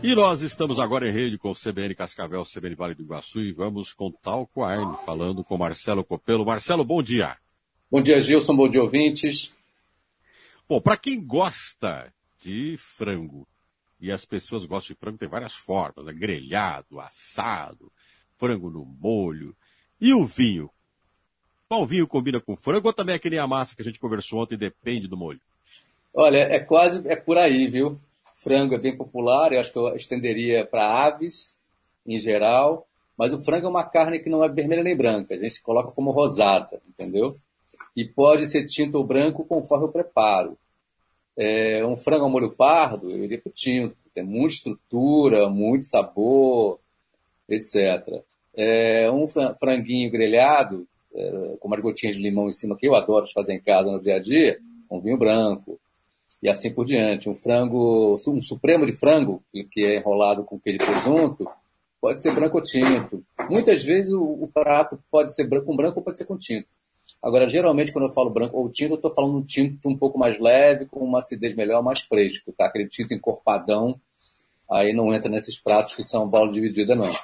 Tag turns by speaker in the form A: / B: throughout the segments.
A: E nós estamos agora em rede com o CBN Cascavel, CBN Vale do Iguaçu, e vamos com Talco Arne, falando com Marcelo Copelo. Marcelo, bom dia.
B: Bom dia, Gilson, bom dia, ouvintes.
A: Bom, para quem gosta de frango, e as pessoas gostam de frango, tem várias formas, né? Grelhado, assado, frango no molho. E o vinho? Qual vinho combina com frango ou também é que nem a massa que a gente conversou ontem, depende do molho?
B: Olha, é por aí, viu? Frango é bem popular, eu acho que eu estenderia para aves, em geral, mas o frango é uma carne que não é vermelha nem branca, a gente coloca como rosada, entendeu? E pode ser tinto ou branco conforme o preparo. Um frango ao molho pardo, eu iria para o tinto, tem muita estrutura, muito sabor, etc. Um franguinho grelhado, com umas gotinhas de limão em cima, que eu adoro fazer em casa no dia a dia, um vinho branco. E assim por diante. Um supremo de frango, que é enrolado com queijo de presunto, pode ser branco ou tinto. Muitas vezes o prato pode ser branco com branco ou pode ser com tinto. Agora, geralmente, quando eu falo branco ou tinto, eu estou falando um tinto um pouco mais leve, com uma acidez melhor, mais fresco, tá? Aquele tinto encorpadão, aí não entra nesses pratos que são bola dividida, não.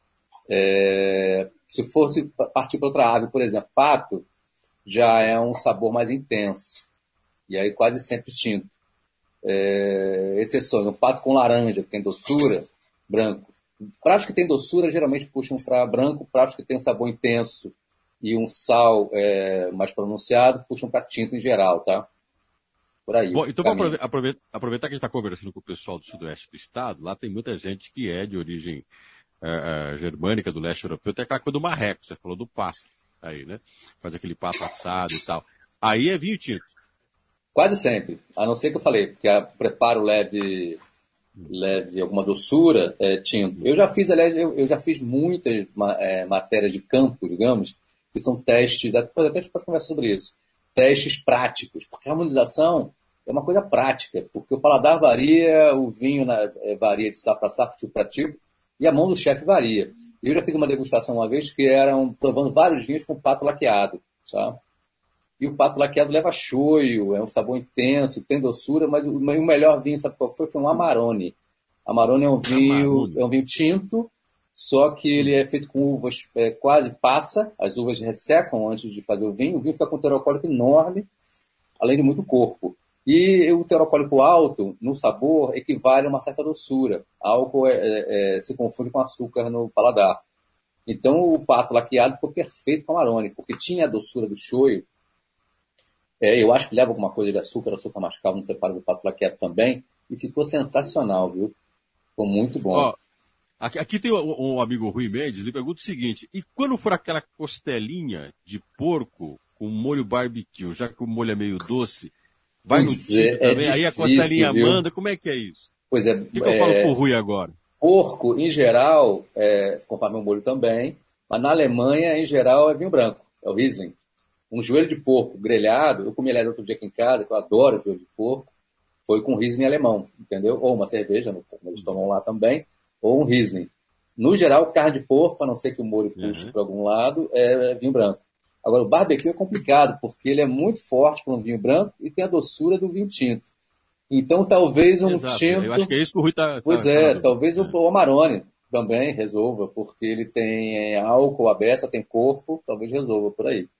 B: Se fosse partir para outra ave, por exemplo, pato, já é um sabor mais intenso. E aí quase sempre tinto. Exceções, um pato com laranja, que tem doçura, branco. Pratos que têm doçura geralmente puxam para branco, pratos que têm um sabor intenso e um sal mais pronunciado puxam para tinto em geral, tá? Por aí.
A: Bom, então vamos aproveitar que a gente está conversando com o pessoal do sudoeste do estado, lá tem muita gente que é de origem germânica, do leste europeu, tem aquela coisa do marreco, você falou do pato, aí, né? Faz aquele pato assado e tal. Aí é vinho tinto.
B: Quase sempre, a não ser que eu falei, porque o preparo leve alguma doçura, tinto. Aliás, eu já fiz muitas matérias de campo, digamos, que são testes, depois até a gente pode conversar sobre isso, testes práticos, porque a harmonização é uma coisa prática, porque o paladar varia, o vinho varia de safra para safra, tipo para tipo, e a mão do chefe varia. Eu já fiz uma degustação uma vez que eram provando vários vinhos com pato laqueado, sabe? E o pato laqueado leva choio, é um sabor intenso, tem doçura, mas o melhor vinho, sabe qual foi? Foi um Amarone. Amarone é um vinho tinto, só que ele é feito com uvas quase passa, as uvas ressecam antes de fazer o vinho fica com um teor alcoólico enorme, além de muito corpo. E o teor alcoólico alto, no sabor, equivale a uma certa doçura. Álcool se confunde com açúcar no paladar. Então o pato laqueado ficou perfeito com Amarone, porque tinha a doçura do choio. Eu acho que leva alguma coisa de açúcar mascavo no preparo do pato laqueado também, e ficou sensacional, viu? Ficou muito bom.
A: Ó, aqui tem um amigo Rui Mendes, ele pergunta o seguinte, e quando for aquela costelinha de porco com molho barbecue, já que o molho é meio doce, vai no tinto também,
B: difícil,
A: aí a costelinha
B: viu?
A: manda, como é que é isso?
B: Pois é.
A: O que eu falo pro Rui agora?
B: Porco, em geral, conforme o molho também, mas na Alemanha, em geral, é vinho branco, é o Riesling. Um joelho de porco grelhado, eu comi ele outro dia aqui em casa, que eu adoro joelho de porco, foi com Riesling alemão, entendeu? Ou uma cerveja, eles tomam lá também, ou um Riesling. No geral, carne de porco, a não ser que o molho puxe para algum lado, é vinho branco. Agora, o barbecue é complicado, porque ele é muito forte para um vinho branco e tem a doçura do vinho tinto. Então, talvez um tinto...
A: Eu acho que é isso que o Rui está...
B: talvez o Amarone também resolva, porque ele tem álcool, a beça tem corpo, talvez resolva por aí.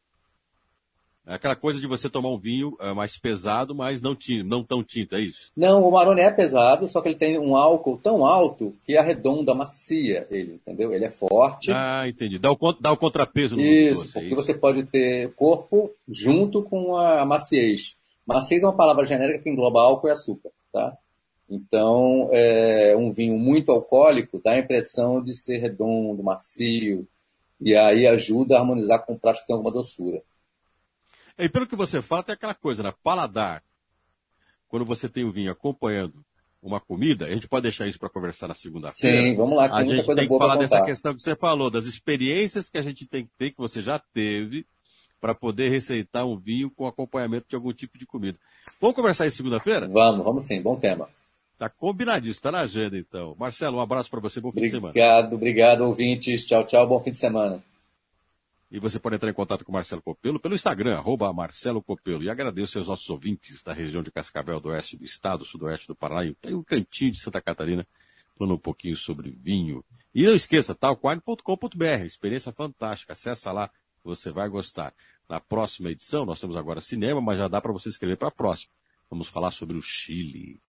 A: É aquela coisa de você tomar um vinho mais pesado, mas não tão tinto, é isso?
B: Não, o Amarone é pesado, só que ele tem um álcool tão alto que arredonda, macia ele, entendeu? Ele é forte.
A: Ah, entendi. Dá o contrapeso no
B: Isso,
A: doce,
B: porque você pode ter corpo junto com a maciez. Maciez é uma palavra genérica que engloba álcool e açúcar, tá? Então, um vinho muito alcoólico dá a impressão de ser redondo, macio, e aí ajuda a harmonizar com um prato que tem alguma doçura.
A: E pelo que você fala, tem aquela coisa, né? Paladar. Quando você tem o vinho acompanhando uma comida, a gente pode deixar isso para conversar na segunda-feira.
B: Sim, vamos lá, que
A: tem
B: muita coisa
A: tem
B: boa
A: que falar
B: para
A: dessa
B: contar.
A: questão que você falou, das experiências que a gente tem que ter, que você já teve, para poder receitar um vinho com acompanhamento de algum tipo de comida. Vamos conversar isso segunda-feira?
B: Vamos sim, bom tema.
A: Tá combinadíssimo, tá na agenda então. Marcelo, um abraço para você, bom fim de semana.
B: Obrigado, ouvintes. Tchau, bom fim de semana.
A: E você pode entrar em contato com o Marcelo Copelo pelo Instagram, @Marcelo Copelo. E agradeço aos nossos ouvintes da região de Cascavel, do oeste do estado, sudoeste do Paraná, e tem um cantinho de Santa Catarina, falando um pouquinho sobre vinho. E não esqueça, talkwine.com.br, experiência fantástica, acessa lá, você vai gostar. Na próxima edição, nós temos agora cinema, mas já dá para você escrever para a próxima. Vamos falar sobre o Chile.